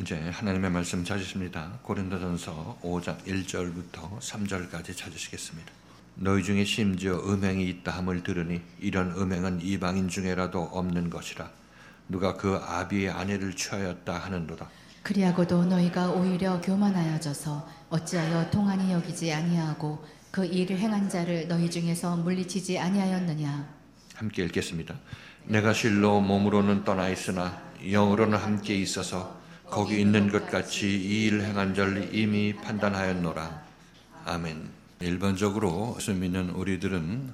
이제 하나님의 말씀 찾으십니다. 고린도전서 5장 1절부터 3절까지 찾으시겠습니다. 너희 중에 심지어 음행이 있다 함을 들으니 이런 음행은 이방인 중에라도 없는 것이라. 누가 그 아비의 아내를 취하였다 하는도다. 그리하고도 너희가 오히려 교만하여져서 어찌하여 통한이 여기지 아니하고 그 일을 행한 자를 너희 중에서 물리치지 아니하였느냐. 함께 읽겠습니다. 내가 실로 몸으로는 떠나 있으나 영으로는 함께 있어서 거기 있는 것 같이 이 일을 행한 자를 이미 판단하였노라. 아멘. 일반적으로 예수 믿는 우리들은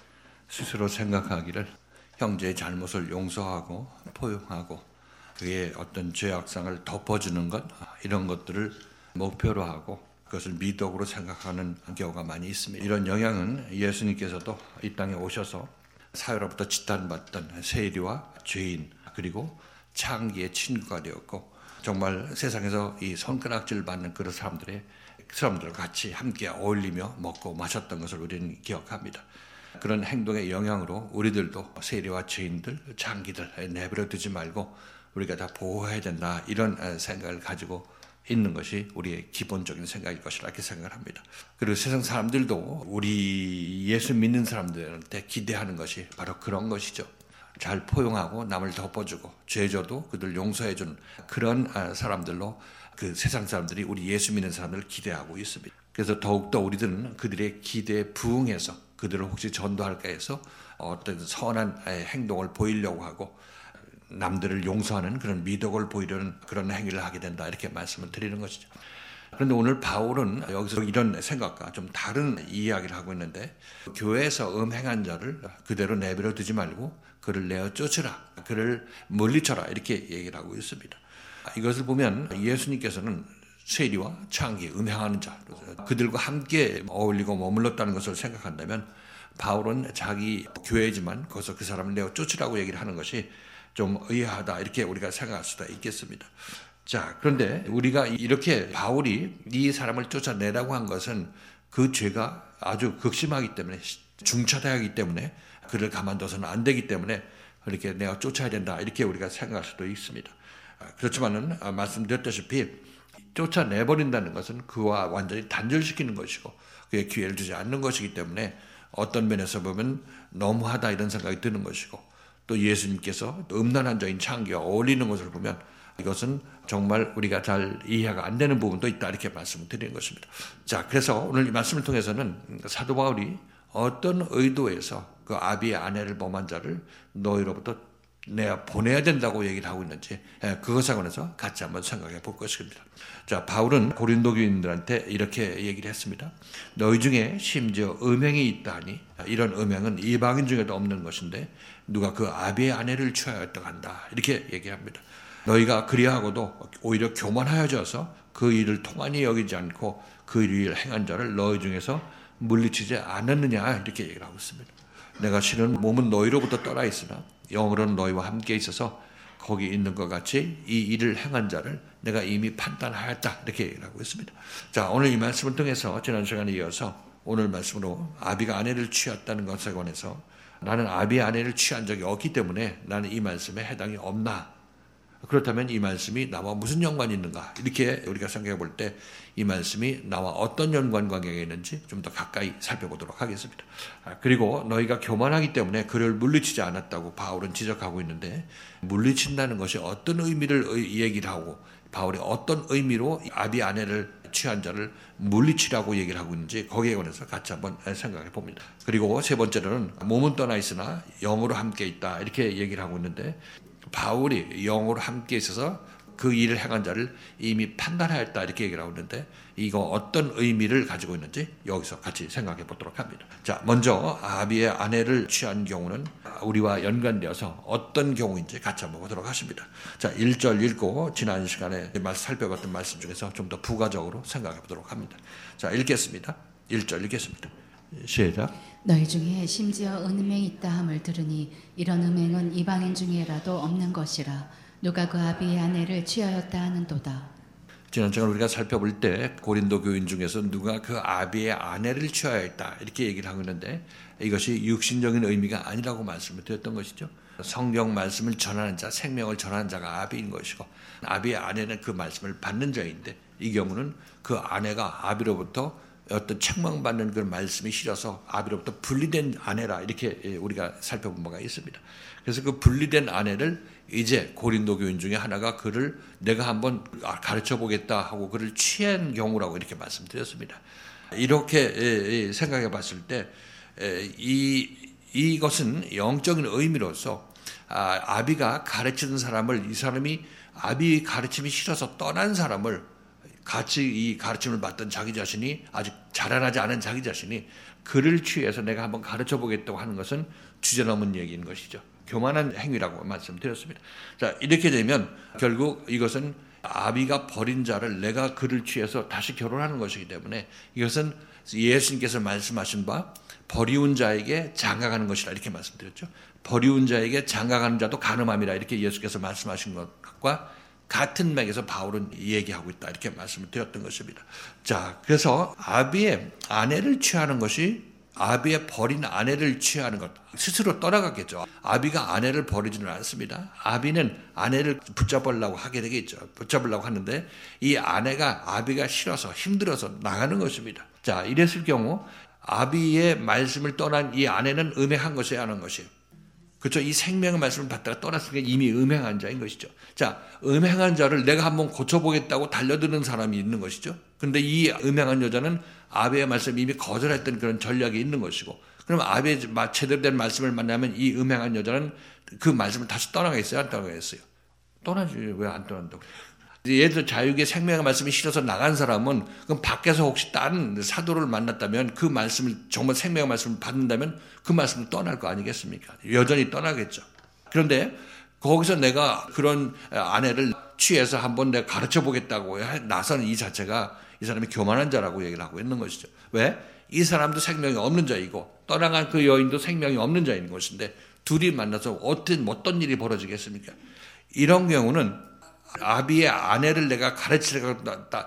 스스로 생각하기를 형제의 잘못을 용서하고 포용하고 그의 어떤 죄악상을 덮어주는 것, 이런 것들을 목표로 하고 그것을 미덕으로 생각하는 경우가 많이 있습니다. 이런 영향은 예수님께서도 이 땅에 오셔서 사회로부터 지탄받던 세리와 죄인 그리고 창기의 친구가 되었고, 정말 세상에서 이 손가락질 받는 그런 사람들과 같이 함께 어울리며 먹고 마셨던 것을 우리는 기억합니다. 그런 행동의 영향으로 우리들도 세리와 죄인들, 창기들 내버려 두지 말고 우리가 다 보호해야 된다, 이런 생각을 가지고 있는 것이 우리의 기본적인 생각일 것이라 이렇게 생각을 합니다. 그리고 세상 사람들도 우리 예수 믿는 사람들한테 기대하는 것이 바로 그런 것이죠. 잘 포용하고 남을 덮어주고 죄져도 그들 용서해주는 그런 사람들로 그 세상 사람들이 우리 예수 믿는 사람들을 기대하고 있습니다. 그래서 더욱더 우리들은 그들의 기대에 부응해서 그들을 혹시 전도할까 해서 어떤 선한 행동을 보이려고 하고 남들을 용서하는 그런 미덕을 보이려는 그런 행위를 하게 된다, 이렇게 말씀을 드리는 것이죠. 그런데 오늘 바울은 여기서 이런 생각과 좀 다른 이야기를 하고 있는데, 교회에서 음행한 자를 그대로 내버려 두지 말고 그를 내어 쫓으라, 그를 물리쳐라, 이렇게 얘기를 하고 있습니다. 이것을 보면 예수님께서는 세리와 창기, 음행하는 자, 그들과 함께 어울리고 머물렀다는 것을 생각한다면 바울은 자기 교회지만 거기서 그 사람을 내어 쫓으라고 얘기를 하는 것이 좀 의아하다, 이렇게 우리가 생각할 수도 있겠습니다. 자, 그런데 우리가 이렇게 바울이 이 사람을 쫓아내라고 한 것은 그 죄가 아주 극심하기 때문에, 중차대하기 때문에 그를 가만둬서는 안 되기 때문에 그렇게 내가 쫓아야 된다, 이렇게 우리가 생각할 수도 있습니다. 그렇지만은 말씀드렸다시피 쫓아내버린다는 것은 그와 완전히 단절시키는 것이고 그에 기회를 주지 않는 것이기 때문에 어떤 면에서 보면 너무하다, 이런 생각이 드는 것이고, 또 예수님께서 음란한 자인 창기와 어울리는 것을 보면 이것은 정말 우리가 잘 이해가 안 되는 부분도 있다, 이렇게 말씀을 드리는 것입니다. 자, 그래서 오늘 이 말씀을 통해서는 사도 바울이 어떤 의도에서 그 아비의 아내를 범한 자를 너희로부터 내가 보내야 된다고 얘기를 하고 있는지, 그것에 관해서 같이 한번 생각해 볼 것입니다. 자, 바울은 고린도 교인들한테 이렇게 얘기를 했습니다. 너희 중에 심지어 음행이 있다 하니 이런 음행은 이방인 중에도 없는 것인데 누가 그 아비의 아내를 취하였다 한다, 이렇게 얘기합니다. 너희가 그리하고도 오히려 교만하여져서 그 일을 통한이 여기지 않고 그 일을 행한 자를 너희 중에서 물리치지 않았느냐, 이렇게 얘기를 하고 있습니다. 내가 실은 몸은 너희로부터 떠나 있으나 영으로는 너희와 함께 있어서 거기 있는 것 같이 이 일을 행한 자를 내가 이미 판단하였다, 이렇게 얘기를 하고 있습니다. 자, 오늘 이 말씀을 통해서 지난 시간에 이어서 오늘 말씀으로 아비가 아내를 취했다는 것에 관해서 나는 아비의 아내를 취한 적이 없기 때문에 나는 이 말씀에 해당이 없나, 그렇다면 이 말씀이 나와 무슨 연관이 있는가, 이렇게 우리가 생각해 볼 때 이 말씀이 나와 어떤 연관관계가 있는지 좀 더 가까이 살펴보도록 하겠습니다. 그리고 너희가 교만하기 때문에 그를 물리치지 않았다고 바울은 지적하고 있는데, 물리친다는 것이 어떤 의미를 얘기를 하고 바울이 어떤 의미로 아비 아내를 취한 자를 물리치라고 얘기를 하고 있는지 거기에 관해서 같이 한번 생각해 봅니다. 그리고 세 번째로는 몸은 떠나 있으나 영으로 함께 있다, 이렇게 얘기를 하고 있는데, 바울이 영으로 함께 있어서 그 일을 행한 자를 이미 판단하였다, 이렇게 얘기를 하고 있는데 이거 어떤 의미를 가지고 있는지 여기서 같이 생각해 보도록 합니다. 자, 먼저 아비의 아내를 취한 경우는 우리와 연관되어서 어떤 경우인지 같이 한번 보도록 하십니다. 자, 1절 읽고 지난 시간에 살펴봤던 말씀 중에서 좀 더 부가적으로 생각해 보도록 합니다. 자, 읽겠습니다. 1절 읽겠습니다. 시작. 너희 중에 심지어 음행이 있다 함을 들으니 이런 음행은 이방인 중에라도 없는 것이라. 누가 그 아비의 아내를 취하였다 하는도다. 지난 시간 우리가 살펴볼 때 고린도 교인 중에서 누가 그 아비의 아내를 취하였다 이렇게 얘기를 하고 있는데 이것이 육신적인 의미가 아니라고 말씀을 드렸던 것이죠. 성경 말씀을 전하는 자, 생명을 전하는 자가 아비인 것이고 아비의 아내는 그 말씀을 받는 자인데 이 경우는 그 아내가 아비로부터 어떤 책망받는 그 말씀이 싫어서 아비로부터 분리된 아내라 이렇게 우리가 살펴본 바가 있습니다. 그래서 그 분리된 아내를 이제 고린도 교인 중에 하나가 그를 내가 한번 가르쳐 보겠다 하고 그를 취한 경우라고 이렇게 말씀드렸습니다. 이렇게 생각해 봤을 때 이것은 영적인 의미로서 아비가 가르치는 사람을 이 사람이 아비 가르침이 싫어서 떠난 사람을 같이 이 가르침을 받던 자기 자신이 아직 자라나지 않은 자기 자신이 그를 취해서 내가 한번 가르쳐 보겠다고 하는 것은 주제넘은 얘기인 것이죠. 교만한 행위라고 말씀드렸습니다. 자, 이렇게 되면 결국 이것은 아비가 버린 자를 내가 그를 취해서 다시 결혼하는 것이기 때문에 이것은 예수님께서 말씀하신 바 버리운 자에게 장가가는 것이라 이렇게 말씀드렸죠. 버리운 자에게 장가가는 자도 간음함이라 이렇게 예수께서 말씀하신 것과 같은 맥에서 바울은 얘기하고 있다 이렇게 말씀을 드렸던 것입니다. 자, 그래서 아비의 아내를 취하는 것이 아비의 버린 아내를 취하는 것 스스로 떠나갔겠죠. 아비가 아내를 버리지는 않습니다. 아비는 아내를 붙잡으려고 하게 되겠죠. 붙잡으려고 하는데 이 아내가 아비가 싫어서 힘들어서 나가는 것입니다. 자, 이랬을 경우 아비의 말씀을 떠난 이 아내는 음행한 것이어야 하는 것이에요. 그렇죠. 이 생명의 말씀을 받다가 떠났으니까 이미 음행한 자인 것이죠. 자, 음행한 자를 내가 한번 고쳐보겠다고 달려드는 사람이 있는 것이죠. 그런데 이 음행한 여자는 아비의 말씀을 이미 거절했던 그런 전략이 있는 것이고, 그럼 아비의 제대로 된 말씀을 만나면 이 음행한 여자는 그 말씀을 다시 떠나겠어요? 안 떠나겠어요? 떠나지. 왜 안 떠난다고? 예를 들어 자유의 생명의 말씀이 싫어서 나간 사람은 그럼 밖에서 혹시 다른 사도를 만났다면 그 말씀을 정말 생명의 말씀을 받는다면 그 말씀을 떠날 거 아니겠습니까? 여전히 떠나겠죠. 그런데 거기서 내가 그런 아내를 취해서 한번 내가 가르쳐 보겠다고 나서는 이 자체가 이 사람이 교만한 자라고 얘기를 하고 있는 것이죠. 왜? 이 사람도 생명이 없는 자이고 떠나간 그 여인도 생명이 없는 자인 것인데 둘이 만나서 어떤 일이 벌어지겠습니까? 이런 경우는 아비의 아내를 내가 가르치려고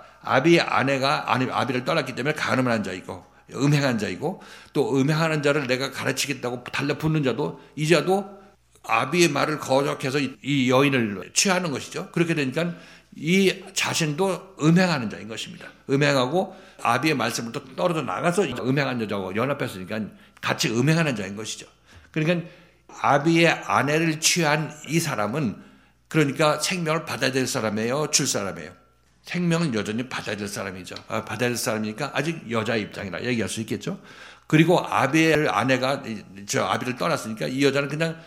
아비의 아내가 아비를 떠났기 때문에 간음한 자이고 음행한 자이고 또 음행하는 자를 내가 가르치겠다고 달려붙는 자도 이 자도 아비의 말을 거역해서 이 여인을 취하는 것이죠. 그렇게 되니까 이 자신도 음행하는 자인 것입니다. 음행하고 아비의 말씀을 또 떨어져 나가서 음행한 여자하고 연합했으니까 같이 음행하는 자인 것이죠. 그러니까 아비의 아내를 취한 이 사람은 그러니까 생명을 받아야 될 사람이에요? 줄 사람이에요? 생명은 여전히 받아야 될 사람이죠. 받아야 될 사람이니까 아직 여자 입장이라 얘기할 수 있겠죠. 그리고 아비의 아내가 아비를 떠났으니까 이 여자는 그냥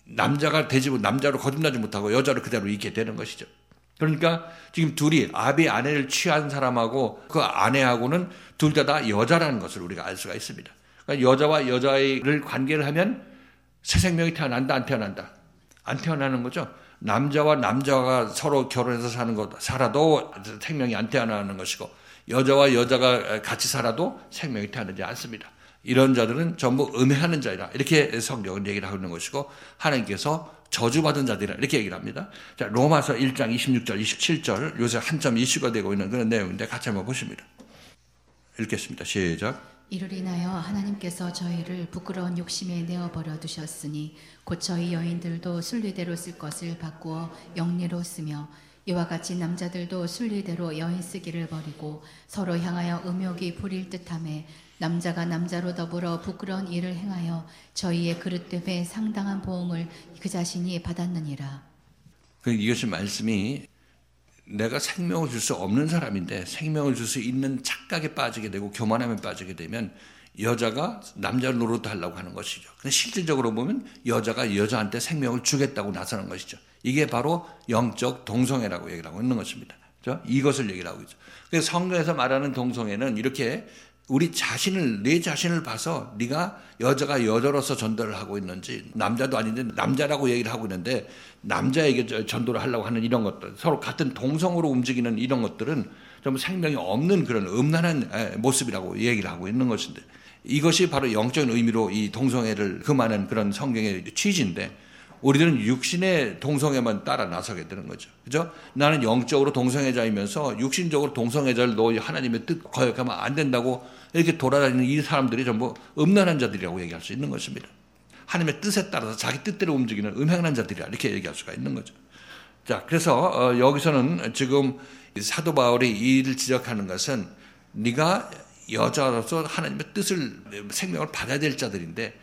남자가 되지 남자로 거듭나지 못하고 여자로 그대로 있게 되는 것이죠. 그러니까 지금 둘이 아비의 아내를 취한 사람하고 그 아내하고는 둘 다 여자라는 것을 우리가 알 수가 있습니다. 그러니까 여자와 여자를 관계를 하면 새 생명이 태어난다, 안 태어난다? 안 태어나는 거죠. 남자와 남자가 서로 결혼해서 사는 것, 살아도 생명이 안 태어나는 것이고, 여자와 여자가 같이 살아도 생명이 태어나지 않습니다. 이런 자들은 전부 음행하는 자이라, 이렇게 성경은 얘기를 하고 있는 것이고, 하나님께서 저주받은 자들이라, 이렇게 얘기를 합니다. 자, 로마서 1장 26절, 27절, 요새 한참 이슈가 되고 있는 그런 내용인데, 같이 한번 보십니다. 읽겠습니다. 시작. 이를 인하여 하나님께서 저희를 부끄러운 욕심에 내어버려 두셨으니 곧 저희 여인들도 순리대로 쓸 것을 바꾸어 영리로 쓰며 이와 같이 남자들도 순리대로 여인 쓰기를 버리고 서로 향하여 음욕이 부릴 듯하매 남자가 남자로 더불어 부끄러운 일을 행하여 저희의 그릇됨에 상당한 보응을 그 자신이 받았느니라. 이것이 말씀이 내가 생명을 줄 수 없는 사람인데 생명을 줄 수 있는 착각에 빠지게 되고 교만함에 빠지게 되면 여자가 남자를 노릇하려고 하는 것이죠. 근데 실질적으로 보면 여자가 여자한테 생명을 주겠다고 나서는 것이죠. 이게 바로 영적 동성애라고 얘기를 하고 있는 것입니다. 그렇죠? 이것을 얘기를 하고 있죠. 그래서 성경에서 말하는 동성애는 이렇게 우리 자신을, 내 자신을 봐서 네가 여자가 여자로서 전도를 하고 있는지, 남자도 아닌데 남자라고 얘기를 하고 있는데 남자에게 전도를 하려고 하는 이런 것들, 서로 같은 동성으로 움직이는 이런 것들은 전부 생명이 없는 그런 음란한 모습이라고 얘기를 하고 있는 것인데, 이것이 바로 영적인 의미로 이 동성애를 금하는 그런 성경의 취지인데, 우리들은 육신의 동성애만 따라 나서게 되는 거죠. 그죠? 나는 영적으로 동성애자이면서 육신적으로 동성애자를 너 하나님의 뜻 거역하면 안 된다고 이렇게 돌아다니는 이 사람들이 전부 음란한 자들이라고 얘기할 수 있는 것입니다. 하나님의 뜻에 따라서 자기 뜻대로 움직이는 음행한 자들이라 이렇게 얘기할 수가 있는 거죠. 자, 그래서 여기서는 지금 사도 바울이 이 일을 지적하는 것은 네가 여자로서 하나님의 뜻을 생명을 받아야 될 자들인데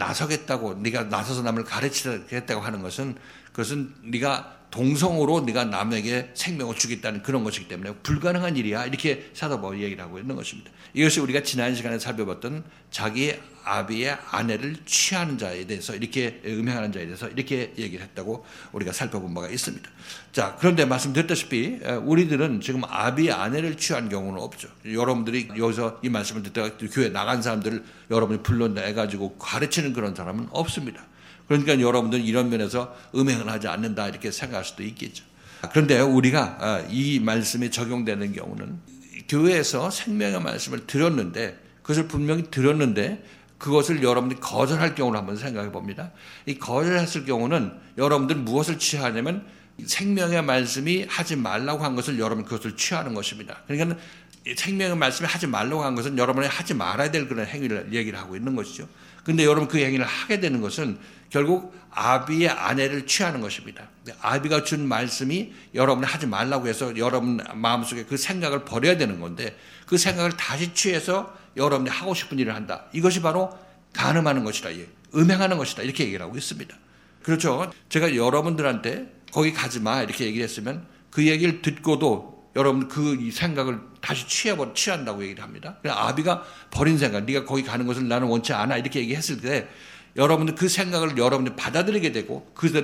나서겠다고 네가 나서서 남을 가르치겠다고 하는 것은 그것은 네가 동성으로 네가 남에게 생명을 주겠다는 그런 것이기 때문에 불가능한 일이야 이렇게 사도 바울이 얘기를 하고 있는 것입니다. 이것이 우리가 지난 시간에 살펴봤던 자기 아비의 아내를 취하는 자에 대해서 이렇게 음행하는 자에 대해서 이렇게 얘기를 했다고 우리가 살펴본 바가 있습니다. 자, 그런데 말씀드렸다시피 우리들은 지금 아비의 아내를 취한 경우는 없죠. 여러분들이 여기서 이 말씀을 듣다가 교회 나간 사람들을 여러분이 불러내가지고 가르치는 그런 사람은 없습니다. 그러니까 여러분들은 이런 면에서 음행을 하지 않는다 이렇게 생각할 수도 있겠죠. 그런데 우리가 이 말씀이 적용되는 경우는 교회에서 생명의 말씀을 들었는데 그것을 분명히 들었는데 그것을 여러분들이 거절할 경우를 한번 생각해 봅니다. 이 거절했을 경우는 여러분들 무엇을 취하냐면 생명의 말씀이 하지 말라고 한 것을 여러분 그것을 취하는 것입니다. 그러니까 생명의 말씀이 하지 말라고 한 것은 여러분이 하지 말아야 될 그런 행위를 얘기를 하고 있는 것이죠. 그런데 여러분 그 행위를 하게 되는 것은 결국 아비의 아내를 취하는 것입니다. 아비가 준 말씀이 여러분이 하지 말라고 해서 여러분 마음속에 그 생각을 버려야 되는 건데 그 생각을 다시 취해서 여러분이 하고 싶은 일을 한다. 이것이 바로 간음하는 것이다. 음행하는 것이다. 이렇게 얘기를 하고 있습니다. 그렇죠. 제가 여러분들한테 거기 가지 마 이렇게 얘기를 했으면 그 얘기를 듣고도 여러분 그 생각을 다시 취한다고 얘기를 합니다. 아비가 버린 생각, 네가 거기 가는 것을 나는 원치 않아 이렇게 얘기했을 때 여러분들 그 생각을 여러분이 받아들이게 되고 그대로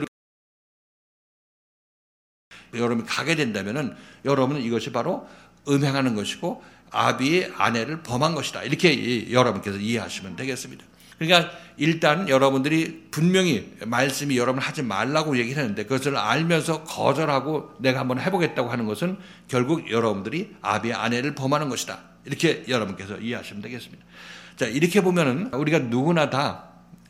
여러분이 가게 된다면은 여러분은 이것이 바로 음행하는 것이고 아비의 아내를 범한 것이다. 이렇게 여러분께서 이해하시면 되겠습니다. 그러니까 일단 여러분들이 분명히 말씀이 여러분 하지 말라고 얘기를 했는데 그것을 알면서 거절하고 내가 한번 해보겠다고 하는 것은 결국 여러분들이 아비의 아내를 범하는 것이다. 이렇게 여러분께서 이해하시면 되겠습니다. 자, 이렇게 보면은 우리가 누구나 다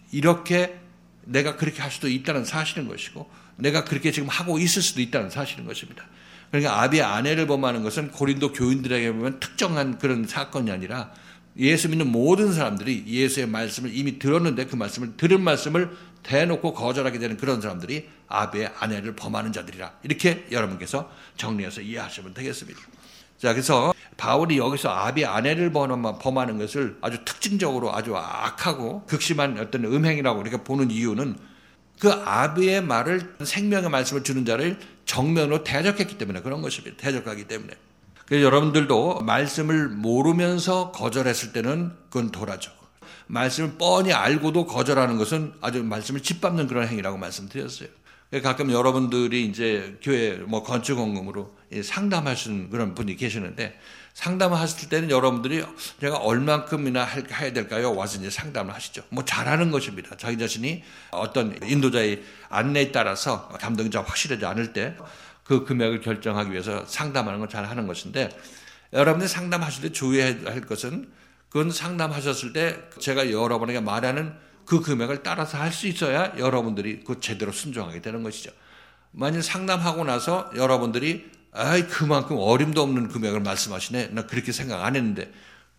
이렇게 내가 그렇게 할 수도 있다는 사실인 것이고 내가 그렇게 지금 하고 있을 수도 있다는 사실인 것입니다. 그러니까 아비의 아내를 범하는 것은 고린도 교인들에게 보면 특정한 그런 사건이 아니라 예수 믿는 모든 사람들이 예수의 말씀을 이미 들었는데 그 말씀을 들은 말씀을 대놓고 거절하게 되는 그런 사람들이 아비의 아내를 범하는 자들이라 이렇게 여러분께서 정리해서 이해하시면 되겠습니다. 자, 그래서 바울이 여기서 아비의 아내를 범하는 것을 아주 특징적으로 아주 악하고 극심한 어떤 음행이라고 이렇게 보는 이유는 그 아비의 말을 생명의 말씀을 주는 자를 정면으로 대적했기 때문에 그런 것입니다. 대적하기 때문에. 그래서 여러분들도 말씀을 모르면서 거절했을 때는 그건 도라죠. 말씀을 뻔히 알고도 거절하는 것은 아주 말씀을 짓밟는 그런 행위라고 말씀드렸어요. 가끔 여러분들이 이제 교회 건축원금으로 상담하시는 그런 분이 계시는데 상담하실 때는 여러분들이 제가 얼만큼이나 해야 될까요? 와서 이제 상담을 하시죠. 잘하는 것입니다. 자기 자신이 어떤 인도자의 안내에 따라서 감동이 좀 확실하지 않을 때 그 금액을 결정하기 위해서 상담하는 건 잘하는 것인데 여러분들이 상담하실 때 주의해야 할 것은 그건 상담하셨을 때 제가 여러분에게 말하는 그 금액을 따라서 할 수 있어야 여러분들이 그 제대로 순종하게 되는 것이죠. 만약 상담하고 나서 여러분들이 그만큼 어림도 없는 금액을 말씀하시네. 나 그렇게 생각 안 했는데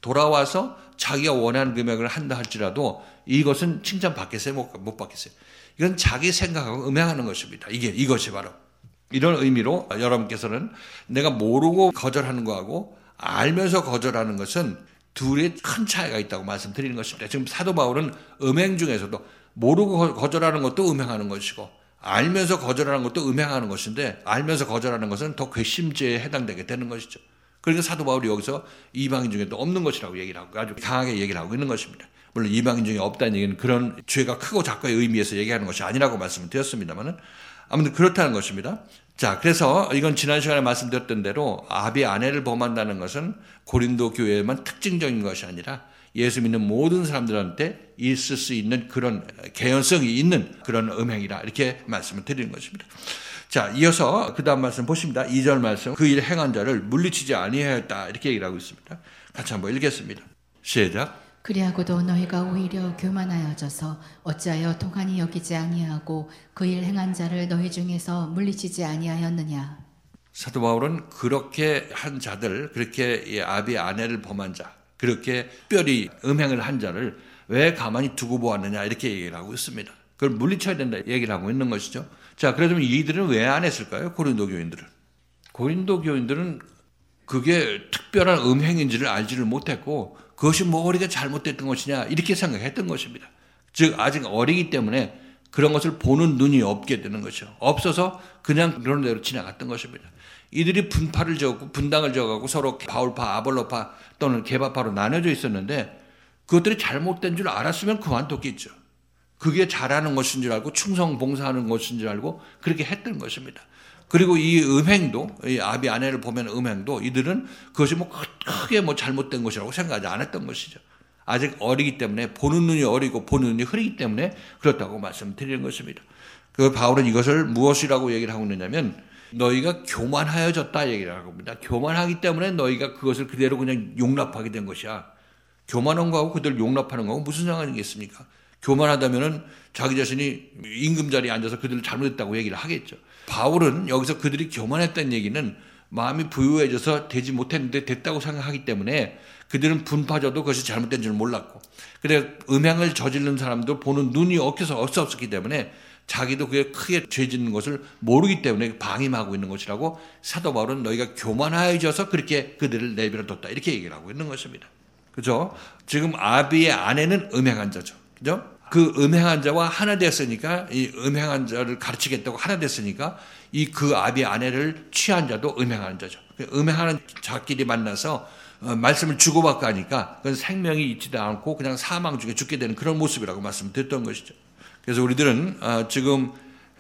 돌아와서 자기가 원하는 금액을 한다 할지라도 이것은 칭찬받겠어요? 못 받겠어요? 이건 자기 생각하고 음행하는 것입니다. 이것이 바로 이런 의미로 여러분께서는 내가 모르고 거절하는 거하고 알면서 거절하는 것은 둘의 큰 차이가 있다고 말씀드리는 것입니다. 지금 사도 바울은 음행 중에서도 모르고 거절하는 것도 음행하는 것이고 알면서 거절하는 것도 음행하는 것인데 알면서 거절하는 것은 더 괘씸죄에 해당되게 되는 것이죠. 그러니까 사도 바울이 여기서 이방인 중에도 없는 것이라고 얘기를 하고 아주 강하게 얘기를 하고 있는 것입니다. 물론 이방인 중에 없다는 얘기는 그런 죄가 크고 작고의 의미에서 얘기하는 것이 아니라고 말씀을 드렸습니다만은 아무튼 그렇다는 것입니다. 자, 그래서 이건 지난 시간에 말씀드렸던 대로 아비의 아내를 범한다는 것은 고린도 교회에만 특징적인 것이 아니라 예수 믿는 모든 사람들한테 있을 수 있는 그런 개연성이 있는 그런 음행이라 이렇게 말씀을 드리는 것입니다. 자, 이어서 그 다음 말씀 보십니다. 2절 말씀. 그 일 행한 자를 물리치지 아니하였다 이렇게 얘기를 하고 있습니다. 같이 한번 읽겠습니다. 시작. 그리하고도 너희가 오히려 교만하여져서 어찌하여 도간이 여기지 아니하고 그 일 행한 자를 너희 중에서 물리치지 아니하였느냐. 사도 바울은 그렇게 한 자들, 그렇게 아비의 아내를 범한 자, 그렇게 특별히 음행을 한 자를 왜 가만히 두고 보았느냐 이렇게 얘기를 하고 있습니다. 그걸 물리쳐야 된다 얘기를 하고 있는 것이죠. 자, 그러면 이들은 왜 안 했을까요? 고린도 교인들은. 고린도 교인들은 그게 특별한 음행인지를 알지를 못했고 그것이 뭐 우리가 잘못됐던 것이냐 이렇게 생각했던 것입니다. 즉 아직 어리기 때문에 그런 것을 보는 눈이 없게 되는 것이죠. 없어서 그냥 그런 대로 지나갔던 것입니다. 이들이 분파를 지었고 분당을 지어가고 서로 바울파, 아볼로파 또는 게바파로 나눠져 있었는데 그것들이 잘못된 줄 알았으면 그만뒀겠죠. 그게 잘하는 것인 줄 알고 충성 봉사하는 것인 줄 알고 그렇게 했던 것입니다. 그리고 이 음행도, 이 아비 아내를 보면 음행도 이들은 그것이 뭐 크게 뭐 잘못된 것이라고 생각하지 않았던 것이죠. 아직 어리기 때문에 보는 눈이 어리고 보는 눈이 흐리기 때문에 그렇다고 말씀드리는 것입니다. 그 바울은 이것을 무엇이라고 얘기를 하고 있느냐면 너희가 교만하여졌다 얘기를 하고 있습니다. 교만하기 때문에 너희가 그것을 그대로 그냥 용납하게 된 것이야. 교만한 거하고 그들 용납하는 거하고 무슨 상관이겠습니까? 교만하다면은 자기 자신이 임금 자리에 앉아서 그들을 잘못했다고 얘기를 하겠죠. 바울은 여기서 그들이 교만했다는 얘기는 마음이 부유해져서 되지 못했는데 됐다고 생각하기 때문에 그들은 분파져도 그것이 잘못된 줄 몰랐고, 그래 음행을 저지른 사람도 보는 눈이 없었기 때문에 자기도 그게 크게 죄 짓는 것을 모르기 때문에 방임하고 있는 것이라고 사도 바울은 너희가 교만하여져서 그렇게 그들을 내버려뒀다 이렇게 얘기를 하고 있는 것입니다. 그죠? 지금 아비의 아내는 음행한 자죠. 그죠? 그 음행한 자와 하나 됐으니까 이 음행한 자를 가르치겠다고 하나 됐으니까 그 아비의 아내를 취한 자도 음행하는 자죠. 음행하는 자끼리 만나서 말씀을 주고받고 하니까 그건 생명이 있지도 않고 그냥 사망 중에 죽게 되는 그런 모습이라고 말씀드렸던 것이죠. 그래서 우리들은 지금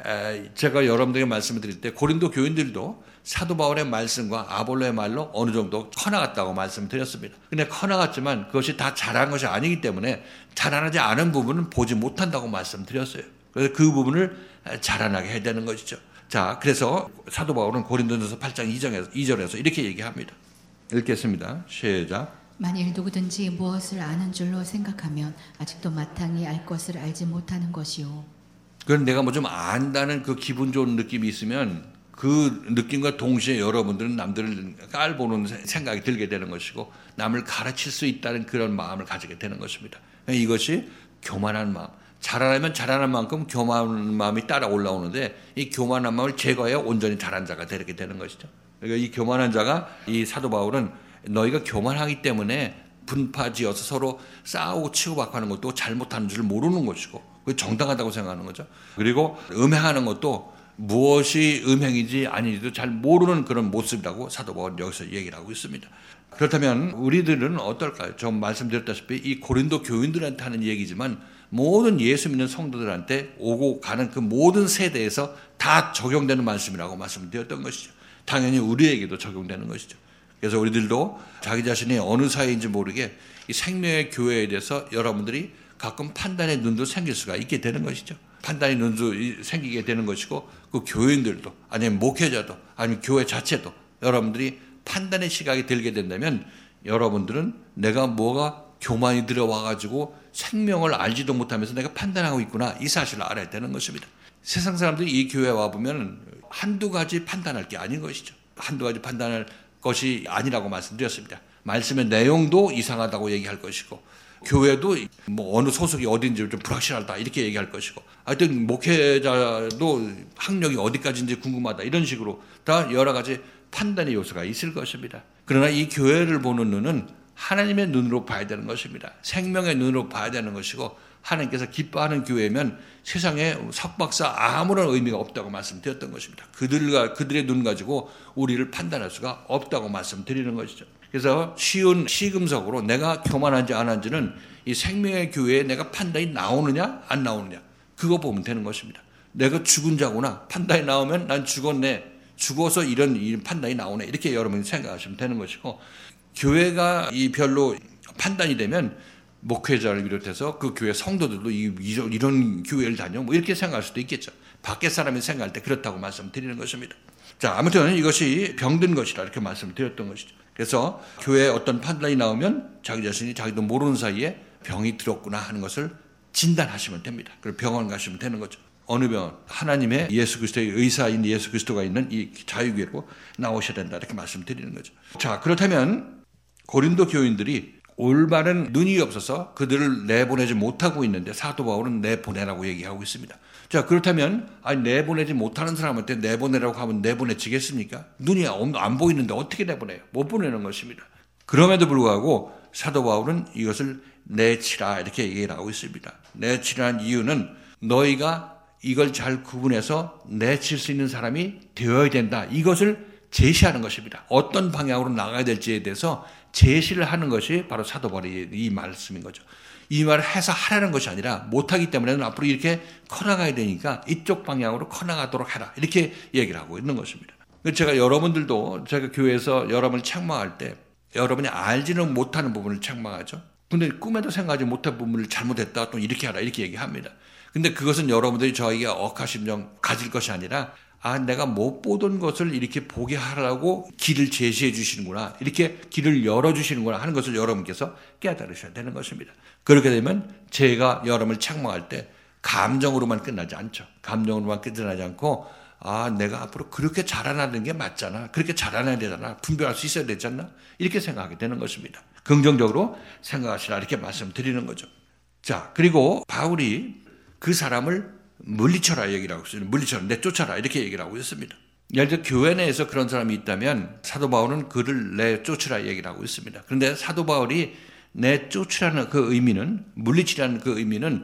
제가 여러분들에게 말씀을 드릴 때 고린도 교인들도 사도 바울의 말씀과 아볼로의 말로 어느 정도 커나갔다고 말씀드렸습니다. 근데 커나갔지만 그것이 다 잘한 것이 아니기 때문에 자라나지 않은 부분은 보지 못한다고 말씀드렸어요. 그래서 그 부분을 자라나게 해야 되는 것이죠. 자, 그래서 사도 바울은 고린도전서 8장 2절에서 이렇게 얘기합니다. 읽겠습니다. 시작. 만일 누구든지 무엇을 아는 줄로 생각하면 아직도 마땅히 알 것을 알지 못하는 것이요. 그건 내가 뭐 좀 안다는 그 기분 좋은 느낌이 있으면 그 느낌과 동시에 여러분들은 남들을 깔보는 생각이 들게 되는 것이고 남을 가르칠 수 있다는 그런 마음을 가지게 되는 것입니다. 이것이 교만한 마음. 잘하려면 잘하는 만큼 교만한 마음이 따라 올라오는데 이 교만한 마음을 제거해야 온전히 잘한 자가 되게 되는 것이죠. 그러니까 이 교만한 자가 이 사도 바울은 너희가 교만하기 때문에 분파지어서 서로 싸우고 치고받고 하는 것도 잘못하는 줄 모르는 것이고 그게 정당하다고 생각하는 거죠. 그리고 음행하는 것도 무엇이 음행인지 아닌지도 잘 모르는 그런 모습이라고 사도 바울은 여기서 얘기를 하고 있습니다. 그렇다면 우리들은 어떨까요? 좀 말씀드렸다시피 이 고린도 교인들한테 하는 얘기지만 모든 예수 믿는 성도들한테 오고 가는 그 모든 세대에서 다 적용되는 말씀이라고 말씀드렸던 것이죠. 당연히 우리에게도 적용되는 것이죠. 그래서 우리들도 자기 자신이 어느 사이인지 모르게 이 생명의 교회에 대해서 여러분들이 가끔 판단의 눈도 생길 수가 있게 되는 것이죠. 판단의 눈도 생기게 되는 것이고 그 교인들도 아니면 목회자도 아니면 교회 자체도 여러분들이 판단의 시각이 들게 된다면 여러분들은 내가 뭐가 교만이 들어와가지고 생명을 알지도 못하면서 내가 판단하고 있구나 이 사실을 알아야 되는 것입니다. 세상 사람들이 이 교회에 와보면 한두 가지 판단할 게 아닌 것이죠. 한두 가지 판단할 것이 아니라고 말씀드렸습니다. 말씀의 내용도 이상하다고 얘기할 것이고 교회도 뭐 어느 소속이 어딘지 좀 불확실하다 이렇게 얘기할 것이고 하여튼 목회자도 학력이 어디까지인지 궁금하다 이런 식으로 다 여러 가지 판단의 요소가 있을 것입니다. 그러나 이 교회를 보는 눈은 하나님의 눈으로 봐야 되는 것입니다. 생명의 눈으로 봐야 되는 것이고 하나님께서 기뻐하는 교회면 세상에 석박사 아무런 의미가 없다고 말씀드렸던 것입니다. 그들의 눈 가지고 우리를 판단할 수가 없다고 말씀드리는 것이죠. 그래서 쉬운 시금석으로 내가 교만한지 안 한지는 이 생명의 교회에 내가 판단이 나오느냐 안 나오느냐 그거 보면 되는 것입니다. 내가 죽은 자구나 판단이 나오면 난 죽었네 죽어서 이런 판단이 나오네 이렇게 여러분이 생각하시면 되는 것이고 교회가 이 별로 판단이 되면 목회자를 비롯해서 그 교회 성도들도 이런 교회를 다녀 뭐 이렇게 생각할 수도 있겠죠. 밖에 사람이 생각할 때 그렇다고 말씀드리는 것입니다. 자, 아무튼 이것이 병든 것이라 이렇게 말씀드렸던 것이죠. 그래서 교회에 어떤 판단이 나오면 자기 자신이 자기도 모르는 사이에 병이 들었구나 하는 것을 진단하시면 됩니다. 그리고 병원 가시면 되는 거죠. 어느 병원? 하나님의 예수 그리스도의 의사인 예수 그리스도가 있는 이 자유교회로 나오셔야 된다. 이렇게 말씀드리는 거죠. 자, 그렇다면 고린도 교인들이 올바른 눈이 없어서 그들을 내보내지 못하고 있는데 사도 바울은 내보내라고 얘기하고 있습니다. 자, 그렇다면 내보내지 못하는 사람한테 내보내라고 하면 내보내지겠습니까? 눈이 안 보이는데 어떻게 내보내요? 못 보내는 것입니다. 그럼에도 불구하고 사도 바울은 이것을 내치라 이렇게 얘기를 하고 있습니다. 내치라는 이유는 너희가 이걸 잘 구분해서 내칠 수 있는 사람이 되어야 된다. 이것을 제시하는 것입니다. 어떤 방향으로 나가야 될지에 대해서 제시를 하는 것이 바로 사도 바울의 이 말씀인 거죠. 이 말을 해서 하라는 것이 아니라 못하기 때문에는 앞으로 이렇게 커나가야 되니까 이쪽 방향으로 커나가도록 해라. 이렇게 얘기를 하고 있는 것입니다. 제가 여러분들도 제가 교회에서 여러분을 책망할 때 여러분이 알지는 못하는 부분을 책망하죠. 근데 꿈에도 생각하지 못한 부분을 잘못했다. 또 이렇게 하라. 이렇게 얘기합니다. 근데 그것은 여러분들이 저에게 억하심정 가질 것이 아니라 내가 못 보던 것을 이렇게 보게 하라고 길을 제시해 주시는구나. 이렇게 길을 열어주시는구나 하는 것을 여러분께서 깨달으셔야 되는 것입니다. 그렇게 되면 제가 여러분을 책망할 때 감정으로만 끝나지 않죠. 감정으로만 끝나지 않고 내가 앞으로 그렇게 자라나는 게 맞잖아. 그렇게 자라나야 되잖아. 분별할 수 있어야 되잖아. 이렇게 생각하게 되는 것입니다. 긍정적으로 생각하시라 이렇게 말씀드리는 거죠. 자, 그리고 바울이 그 사람을 물리쳐라 얘기를 하고 있습니다. 물리쳐라, 내쫓아라 이렇게 얘기를 하고 있습니다. 예를 들어 교회 내에서 그런 사람이 있다면 사도 바울은 그를 내쫓으라 얘기를 하고 있습니다. 그런데 사도 바울이 내쫓으라는 그 의미는, 물리치라는 그 의미는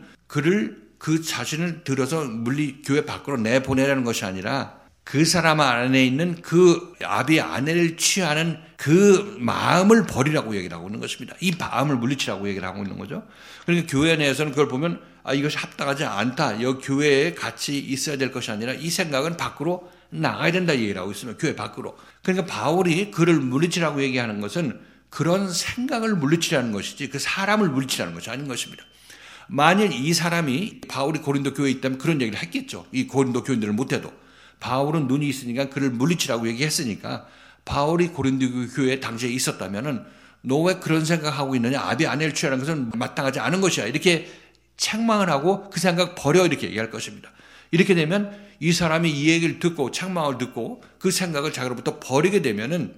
그 자신을 들어서 교회 밖으로 내보내라는 것이 아니라 그 사람 안에 있는 그 아비의 아내를 취하는 그 마음을 버리라고 얘기를 하고 있는 것입니다. 이 마음을 물리치라고 얘기를 하고 있는 거죠. 그러니까 교회 내에서는 그걸 보면 이것이 합당하지 않다. 여기 교회에 같이 있어야 될 것이 아니라 이 생각은 밖으로 나가야 된다 얘기를 하고 있으면 교회 밖으로. 그러니까 바울이 그를 물리치라고 얘기하는 것은 그런 생각을 물리치라는 것이지 그 사람을 물리치라는 것이 아닌 것입니다. 만일 이 사람이 바울이 고린도 교회에 있다면 그런 얘기를 했겠죠. 이 고린도 교인들을 못해도. 바울은 눈이 있으니까 그를 물리치라고 얘기했으니까 바울이 고린도 교회에 당시에 있었다면은 너 왜 그런 생각하고 있느냐. 아비 아내를 취하는 것은 마땅하지 않은 것이야. 이렇게 책망을 하고 그 생각 버려 이렇게 얘기할 것입니다. 이렇게 되면 이 사람이 이 얘기를 듣고 책망을 듣고 그 생각을 자기로부터 버리게 되면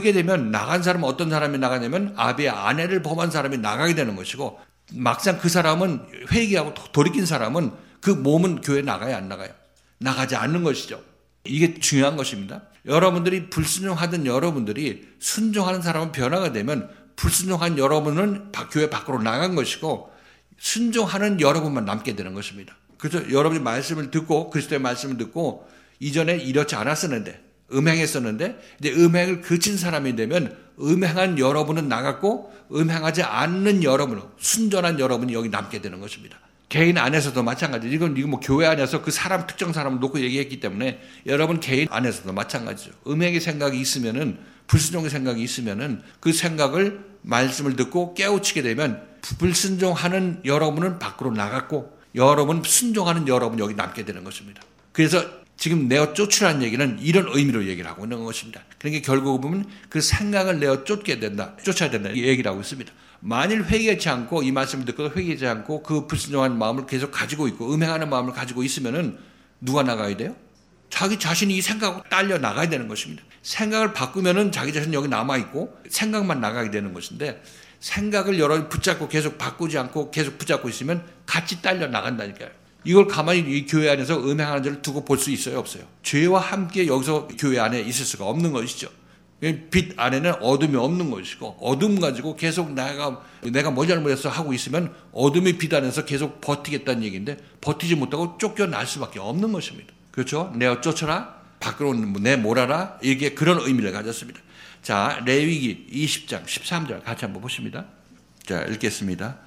나간 사람은 어떤 사람이 나가냐면 아비의 아내를 범한 사람이 나가게 되는 것이고 막상 그 사람은 회개하고 돌이킨 사람은 그 몸은 교회에 나가야 안 나가요? 나가지 않는 것이죠. 이게 중요한 것입니다. 여러분들이 불순종하던 여러분들이 순종하는 사람은 변화가 되면 불순종한 여러분은 교회 밖으로 나간 것이고 순종하는 여러분만 남게 되는 것입니다. 그래서 여러분이 말씀을 듣고 그리스도의 말씀을 듣고 이전에 이렇지 않았었는데 음행했었는데 이제 음행을 그친 사람이 되면 음행한 여러분은 나갔고 음행하지 않는 여러분, 순전한 여러분이 여기 남게 되는 것입니다. 개인 안에서도 마찬가지죠. 이건 뭐 교회 안에서 그 사람 특정 사람을 놓고 얘기했기 때문에 여러분 개인 안에서도 마찬가지죠. 음행의 생각이 있으면은 불순종의 생각이 있으면은 그 생각을 말씀을 듣고 깨우치게 되면 불순종하는 여러분은 밖으로 나갔고 여러분 순종하는 여러분 여기 남게 되는 것입니다. 그래서 지금 내어 쫓으라는 얘기는 이런 의미로 얘기를 하고 있는 것입니다. 그러니까 결국 보면 그 생각을 내어 쫓게 된다, 쫓아야 된다 이 얘기를 하고 있습니다. 만일 회개하지 않고 이 말씀을 듣고 회개하지 않고 그 불순종하는 마음을 계속 가지고 있고 음행하는 마음을 가지고 있으면은 누가 나가야 돼요? 자기 자신이 이 생각하고 딸려 나가야 되는 것입니다. 생각을 바꾸면은 자기 자신 여기 남아 있고 생각만 나가게 되는 것인데 생각을 여러 붙잡고 계속 바꾸지 않고 계속 붙잡고 있으면 같이 딸려 나간다니까요. 이걸 가만히 이 교회 안에서 음행하는 자를 두고 볼 수 있어요, 없어요? 죄와 함께 여기서 교회 안에 있을 수가 없는 것이죠. 빛 안에는 어둠이 없는 것이고 어둠 가지고 계속 내가 뭐 잘못했어 하고 있으면 어둠이 빛 안에서 계속 버티겠다는 얘기인데 버티지 못하고 쫓겨날 수밖에 없는 것입니다. 그렇죠? 내어 쫓아라, 밖으로 내몰아라, 이게 그런 의미를 가졌습니다. 자, 레위기 20장 13절 같이 한번 보십니다. 자, 읽겠습니다.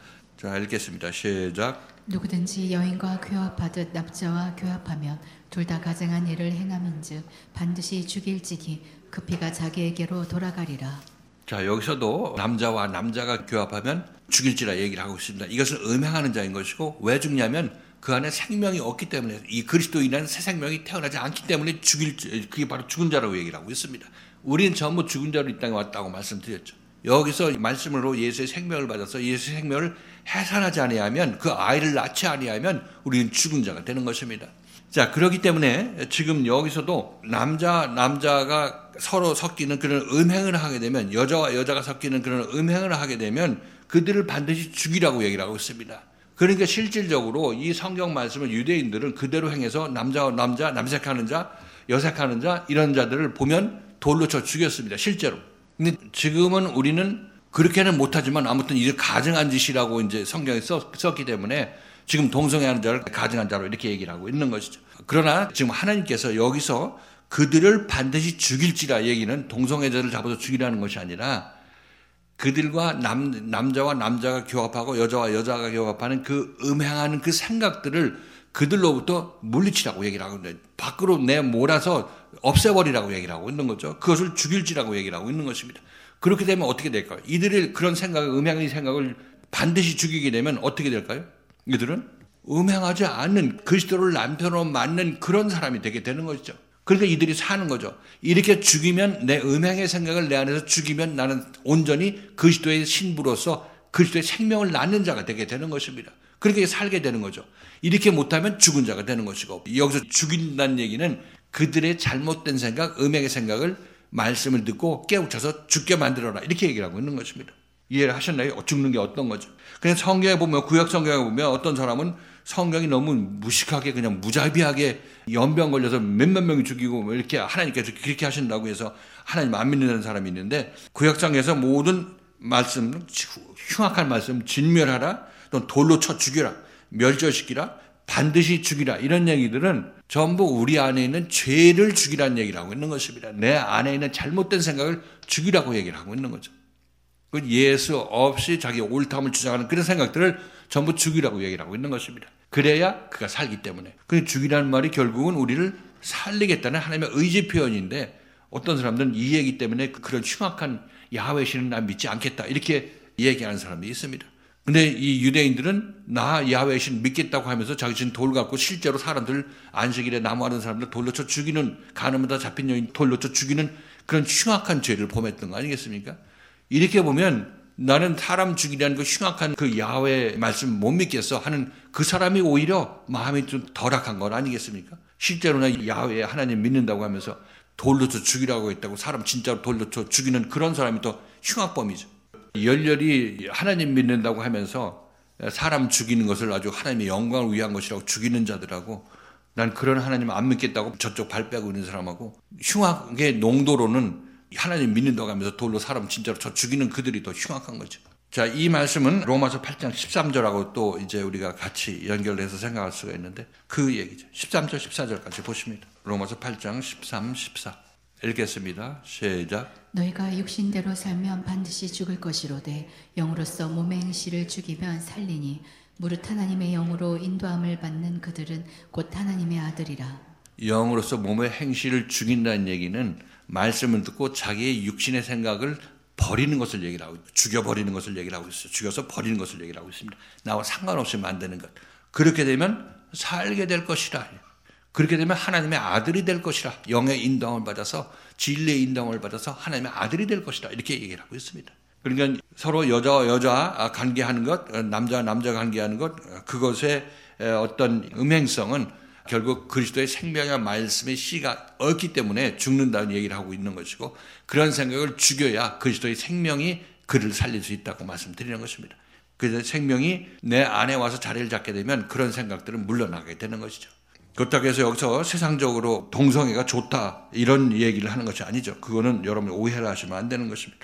시작. 누구든지 여인과 교합하듯 남자와 교합하면 둘 다 가증한 일을 행함인즉 반드시 죽일지니 그 피가 자기에게로 돌아가리라. 자, 여기서도 남자와 남자가 교합하면 죽일지라 얘기를 하고 있습니다. 이것은 음행하는 자인 것이고 왜 죽냐면 그 안에 생명이 없기 때문에 이 그리스도인은 새 생명이 태어나지 않기 때문에 그게 바로 죽은 자라고 얘기를 하고 있습니다. 우리는 전부 죽은 자로 이 땅에 왔다고 말씀드렸죠. 여기서 말씀으로 예수의 생명을 받아서 예수의 생명을 해산하지 아니하면, 그 아이를 낳지 아니하면 우리는 죽은 자가 되는 것입니다. 자, 그렇기 때문에 지금 여기서도 남자가 서로 섞이는 그런 음행을 하게 되면, 여자와 여자가 섞이는 그런 음행을 하게 되면 그들을 반드시 죽이라고 얘기를 하고 있습니다. 그러니까 실질적으로 이 성경 말씀을 유대인들은 그대로 행해서 남자와 남자, 남색하는 자, 여색하는 자, 이런 자들을 보면 돌로 쳐 죽였습니다. 실제로. 근데 지금은 우리는 그렇게는 못하지만 아무튼 이제 가증한 짓이라고 이제 성경에 썼기 때문에 지금 동성애하는 자를 가증한 자로 이렇게 얘기를 하고 있는 것이죠. 그러나 지금 하나님께서 여기서 그들을 반드시 죽일지라 얘기는 동성애자를 잡아서 죽이라는 것이 아니라 그들과 남자와 남자가 교합하고 여자와 여자가 교합하는 그 음행하는 그 생각들을 그들로부터 물리치라고 얘기를 하고 있는데, 밖으로 내몰아서 없애버리라고 얘기를 하고 있는 거죠. 그것을 죽일지라고 얘기를 하고 있는 것입니다. 그렇게 되면 어떻게 될까요? 이들의 그런 음행의 생각을 반드시 죽이게 되면 어떻게 될까요? 이들은 음행하지 않는, 그리스도를 남편으로 맞는 그런 사람이 되게 되는 것이죠. 그러니까 이들이 사는 거죠. 이렇게 죽이면, 내 음행의 생각을 내 안에서 죽이면 나는 온전히 그리스도의 신부로서 그리스도의 생명을 낳는 자가 되게 되는 것입니다. 그렇게 살게 되는 거죠. 이렇게 못하면 죽은 자가 되는 것이고, 여기서 죽인다는 얘기는 그들의 잘못된 생각, 음행의 생각을 말씀을 듣고 깨우쳐서 죽게 만들어라, 이렇게 얘기를 하고 있는 것입니다. 이해를 하셨나요? 죽는 게 어떤 거죠? 그냥 성경에 보면, 구약 성경에 보면 어떤 사람은 성경이 너무 무식하게 그냥 무자비하게 연병 걸려서 몇몇 명이 죽이고 이렇게 하나님께서 그렇게 하신다고 해서 하나님 안 믿는 사람이 있는데, 구약성에서 모든 말씀, 흉악한 말씀, 진멸하라, 또 돌로 쳐 죽여라, 멸절시키라, 반드시 죽이라, 이런 얘기들은 전부 우리 안에 있는 죄를 죽이라는 얘기를 하고 있는 것입니다. 내 안에 있는 잘못된 생각을 죽이라고 얘기를 하고 있는 거죠. 예수 없이 자기 옳다움을 주장하는 그런 생각들을 전부 죽이라고 얘기를 하고 있는 것입니다. 그래야 그가 살기 때문에. 그 죽이라는 말이 결국은 우리를 살리겠다는 하나님의 의지 표현인데, 어떤 사람들은 이 얘기 때문에 그런 흉악한 야훼 신은 난 믿지 않겠다, 이렇게 얘기하는 사람이 있습니다. 근데 이 유대인들은 나 야훼 신 믿겠다고 하면서 자기 신 돌 갖고 실제로 사람들 안식일에 나무하는 사람들 돌로 쳐 죽이는, 간음하다 잡힌 여인 돌로 쳐 죽이는 그런 흉악한 죄를 범했던 거 아니겠습니까? 이렇게 보면 나는 사람 죽이라는 그 흉악한 그 야훼 말씀 못 믿겠어 하는 그 사람이 오히려 마음이 좀 덜악한 건 아니겠습니까? 실제로는 야훼 하나님 믿는다고 하면서 돌로 쳐 죽이라고 했다고 사람 진짜로 돌로 쳐 죽이는 그런 사람이 더 흉악범이죠. 열렬히 하나님 믿는다고 하면서 사람 죽이는 것을 아주 하나님의 영광을 위한 것이라고 죽이는 자들하고, 난 그런 하나님 안 믿겠다고 저쪽 발 빼고 있는 사람하고, 흉악의 농도로는 하나님 믿는다고 하면서 돌로 사람 진짜로 쳐 죽이는 그들이 더 흉악한 거죠. 자, 이 말씀은 로마서 8장 13절하고 또 이제 우리가 같이 연결해서 생각할 수가 있는데, 그 얘기죠. 13절, 14절까지 보십니다. 로마서 8장 13, 14. 읽겠습니다. 시작. 너희가 육신대로 살면 반드시 죽을 것이로되 영으로서 몸의 행실을 죽이면 살리니 무릇 하나님의 영으로 인도함을 받는 그들은 곧 하나님의 아들이라. 영으로서 몸의 행실을 죽인다는 얘기는 말씀을 듣고 자기의 육신의 생각을 버리는 것을 얘기를 하고, 죽여버리는 것을 얘기를 하고 있어요. 죽여서 버리는 것을 얘기를 하고 있습니다. 나와 상관없이 만드는 것. 그렇게 되면 살게 될 것이라. 그렇게 되면 하나님의 아들이 될 것이라. 영의 인도함을 받아서, 진리의 인도함을 받아서 하나님의 아들이 될 것이라. 이렇게 얘기를 하고 있습니다. 그러니까 서로 여자와 여자 관계하는 것, 남자와 남자 관계하는 것, 그것의 어떤 음행성은 결국 그리스도의 생명의 말씀의 씨가 없기 때문에 죽는다는 얘기를 하고 있는 것이고, 그런 생각을 죽여야 그리스도의 생명이 그를 살릴 수 있다고 말씀드리는 것입니다. 그래서 생명이 내 안에 와서 자리를 잡게 되면 그런 생각들은 물러나게 되는 것이죠. 그렇다고 해서 여기서 세상적으로 동성애가 좋다 이런 얘기를 하는 것이 아니죠. 그거는 여러분이 오해를 하시면 안 되는 것입니다.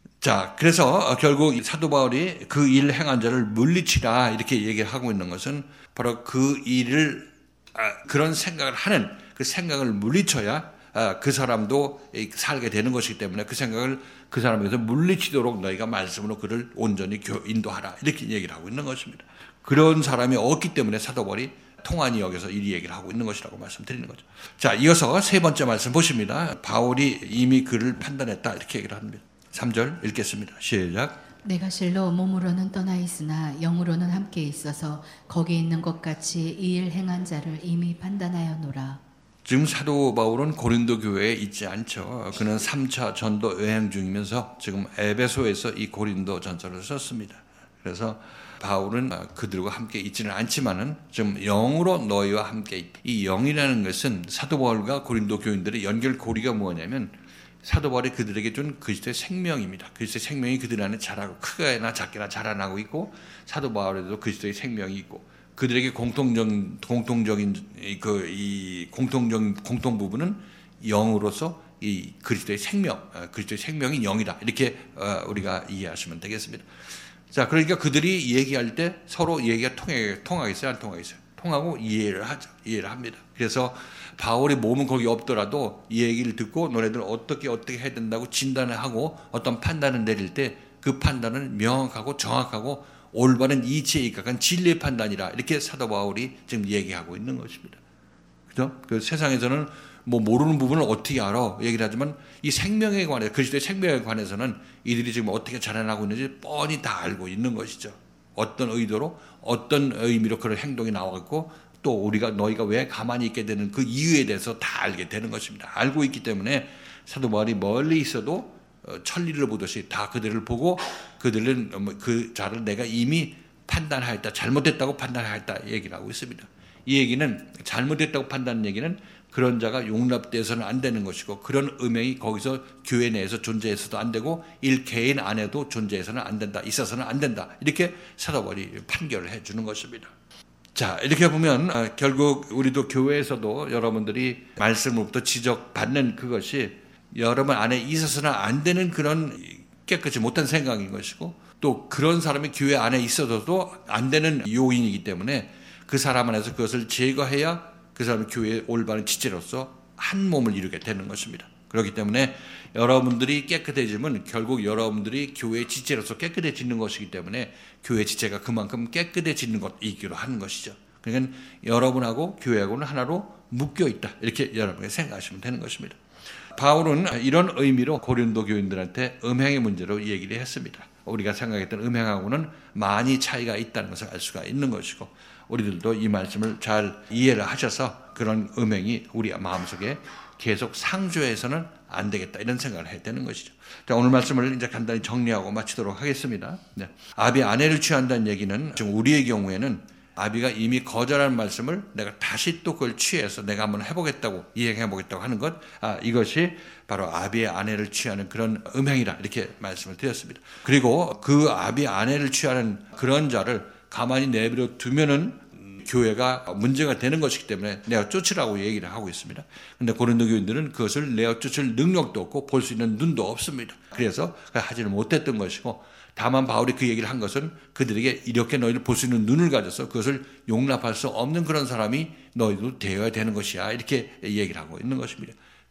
자, 그래서 결국 사도 바울이 그 일 행한 자를 물리치라 이렇게 얘기를 하고 있는 것은 바로 그 일을 그런 생각을 하는 그 생각을 물리쳐야 그 사람도 살게 되는 것이기 때문에 그 생각을 그 사람에게서 물리치도록 너희가 말씀으로 그를 온전히 인도하라 이렇게 얘기를 하고 있는 것입니다. 그런 사람이 없기 때문에 사도 바울이 통한이 여기서 이 얘기를 하고 있는 것이라고 말씀드리는 거죠. 자, 이어서 세 번째 말씀 보십니다. 바울이 이미 그를 판단했다 이렇게 얘기를 합니다. 3절 읽겠습니다. 시작. 내가 실로 몸으로는 떠나 있으나 영으로는 함께 있어서 거기 있는 것 같이 이 일 행한 자를 이미 판단하였노라. 지금 사도 바울은 고린도 교회에 있지 않죠. 그는 3차 전도 여행 중이면서 지금 에베소에서 이 고린도 전서를 썼습니다. 그래서 바울은 그들과 함께 있지는 않지만은 지금 영으로 너희와 함께 있다. 이 영이라는 것은 사도 바울과 고린도 교인들의 연결고리가 뭐냐면 사도 바울이 그들에게 준 그리스도의 생명입니다. 그리스도의 생명이 그들 안에 자라고 크게나 작게나 자라나고 있고 사도 바울에도 그리스도의 생명이 있고 그들에게 공통적인 공통 부분은 영으로서 이 그리스도의 생명이 영이다. 이렇게 우리가 이해하시면 되겠습니다. 자, 그러니까 그들이 얘기할 때 서로 얘기가 통하겠어요, 안 통하겠어요? 통하고 이해를 합니다. 그래서 바울의 몸은 거기 없더라도 이 얘기를 듣고 너네들 어떻게 해야 된다고 진단을 하고 어떤 판단을 내릴 때 그 판단은 명확하고 정확하고 올바른 이치에 입각한 진리의 판단이라 이렇게 사도 바울이 지금 얘기하고 있는 것입니다. 그죠? 그 세상에서는 뭐 모르는 부분을 어떻게 알아 얘기를 하지만 이 생명에 관해서 그리스도의 생명에 관해서는 이들이 지금 어떻게 자라나고 있는지 뻔히 다 알고 있는 것이죠. 어떤 의도로 어떤 의미로 그런 행동이 나왔고 또 너희가 왜 가만히 있게 되는 그 이유에 대해서 다 알게 되는 것입니다. 알고 있기 때문에 사도 바울이 멀리 있어도 천리를 보듯이 다 그들을 보고 그들은 그 자를 내가 이미 판단하였다. 잘못됐다고 판단하였다 얘기를 하고 있습니다. 이 얘기는 잘못됐다고 판단하는 얘기는 그런 자가 용납돼서는 안 되는 것이고 그런 음행이 거기서 교회 내에서 존재해서도 안 되고 개인 안에도 존재해서는 안 된다. 있어서는 안 된다. 이렇게 사도 바울이 판결을 해주는 것입니다. 자, 이렇게 보면 결국 우리도 교회에서도 여러분들이 말씀으로부터 지적받는 그것이 여러분 안에 있어서는 안 되는 그런 깨끗이 못한 생각인 것이고 또 그런 사람이 교회 안에 있어도 안 되는 요인이기 때문에 그 사람 안에서 그것을 제거해야 그 사람이 교회의 올바른 지체로서 한 몸을 이루게 되는 것입니다. 그렇기 때문에 여러분들이 깨끗해지면 결국 여러분들이 교회의 지체로서 깨끗해지는 것이기 때문에 교회 지체가 그만큼 깨끗해지는 것이기로 하는 것이죠. 그러니까 여러분하고 교회하고는 하나로 묶여 있다. 이렇게 여러분이 생각하시면 되는 것입니다. 바울은 이런 의미로 고린도 교인들한테 음행의 문제로 얘기를 했습니다. 우리가 생각했던 음행하고는 많이 차이가 있다는 것을 알 수가 있는 것이고 우리들도 이 말씀을 잘 이해를 하셔서 그런 음행이 우리 마음속에 계속 상조해서는 안 되겠다 이런 생각을 해야 되는 것이죠. 자, 오늘 말씀을 이제 간단히 정리하고 마치도록 하겠습니다. 네. 아비 아내를 취한다는 얘기는 지금 우리의 경우에는 아비가 이미 거절한 말씀을 내가 다시 또 그걸 취해서 내가 한번 해보겠다고 이행해보겠다고 하는 것, 이것이 바로 아비의 아내를 취하는 그런 음행이라 이렇게 말씀을 드렸습니다. 그리고 그 아비 아내를 취하는 그런 자를 가만히 내버려 두면은 교회가 문제가 되는 것이기 때문에 내어 쫓으라고 얘기를 하고 있습니다. 그런데 고린도 교인들은 그것을 내어 쫓을 능력도 없고 볼 수 있는 눈도 없습니다. 그래서 하지는 못했던 것이고 다만 바울이 그 얘기를 한 것은 그들에게 이렇게 너희를 볼 수 있는 눈을 가져서 그것을 용납할 수 없는 그런 사람이 너희도 되어야 되는 것이야 이렇게 얘기를 하고 있는 것입니다.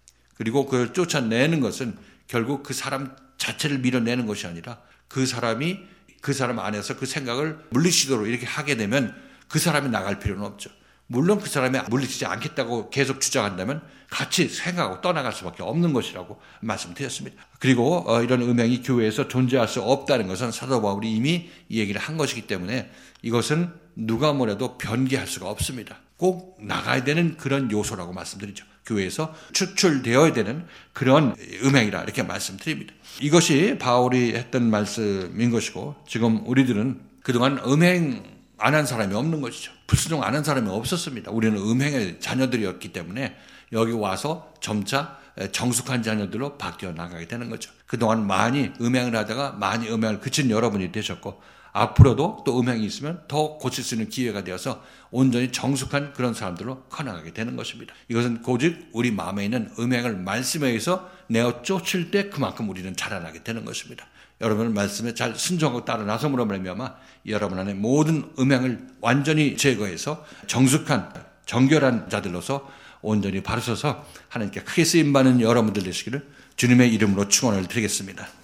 그리고 그걸 쫓아내는 것은 결국 그 사람 자체를 밀어내는 것이 아니라 그 사람이 그 사람 안에서 그 생각을 물리치도록 이렇게 하게 되면 그 사람이 나갈 필요는 없죠. 물론 그 사람이 물리치지 않겠다고 계속 주장한다면 같이 생각하고 떠나갈 수밖에 없는 것이라고 말씀드렸습니다. 그리고 이런 음행이 교회에서 존재할 수 없다는 것은 사도 바울이 이미 이 얘기를 한 것이기 때문에 이것은 누가 뭐래도 변개할 수가 없습니다. 꼭 나가야 되는 그런 요소라고 말씀드리죠. 교회에서 추출되어야 되는 그런 음행이라 이렇게 말씀드립니다. 이것이 바울이 했던 말씀인 것이고 지금 우리들은 그동안 음행 안 한 사람이 없는 것이죠. 불순종 안 한 사람이 없었습니다. 우리는 음행의 자녀들이었기 때문에 여기 와서 점차 정숙한 자녀들로 바뀌어 나가게 되는 거죠. 그동안 많이 음행을 하다가 많이 음행을 그친 여러분이 되셨고 앞으로도 또 음행이 있으면 더 고칠 수 있는 기회가 되어서 온전히 정숙한 그런 사람들로 커나가게 되는 것입니다. 이것은 오직 우리 마음에 있는 음행을 말씀에 의해서 내어 쫓을 때 그만큼 우리는 자라나게 되는 것입니다. 여러분의 말씀에 잘 순종하고 따라 나섬으로 말미암아 여러분 안에 모든 음행을 완전히 제거해서 정숙한 정결한 자들로서 온전히 바로 서서 하나님께 크게 쓰임받는 여러분들 되시기를 주님의 이름으로 축원을 드리겠습니다.